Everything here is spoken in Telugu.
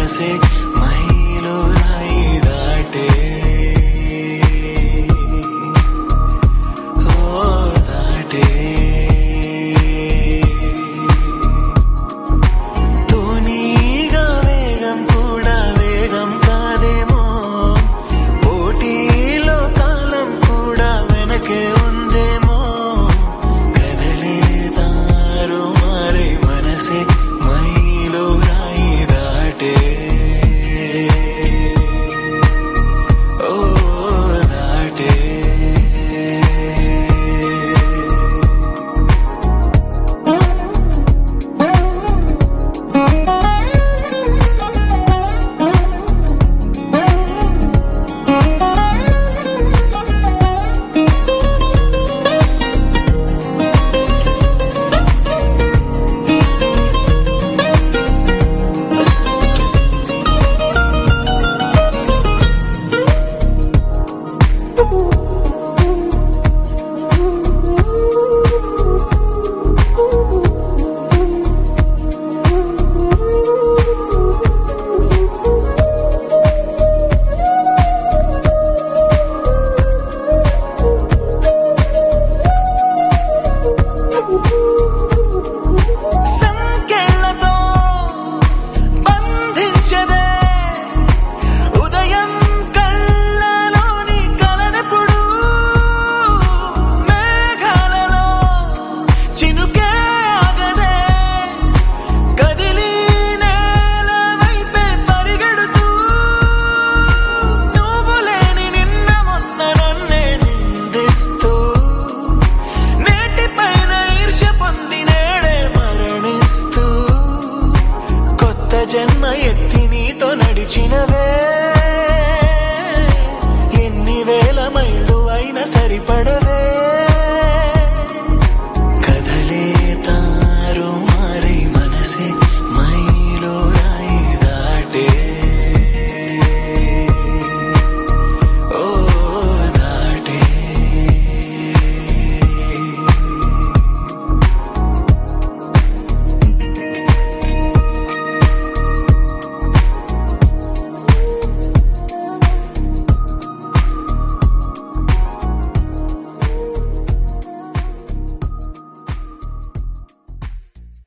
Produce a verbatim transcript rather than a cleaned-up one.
మనసే మైలో రాయి దాటే ఓ దాటే తూనీగా వేగం కూడా వేగం కాదేమో పోటీలో కాలం కూడా వెనకే ఉందేమో కదలే దారు మారే మనసే మైలో రాయి దాటే ఓ దాటే సంకెళ్ళతో బంధించదే ఉదయం కళ్ళలోని కలనెప్పుడు మేఘాలలో చినుకే ఆగదే కదిలి నేల వైపే పరిగెడుతూ నువ్వు లేని నిన్న మొన్న నన్నే నిందిస్తూ నేటిపైన ఈర్ష్య పొంది నేడే మరణిస్తూ కొత్త జన్మ ఎత్తి నీతో నడిచినవే ఎన్ని వేల మైళ్ళు అయినా సరిపడవే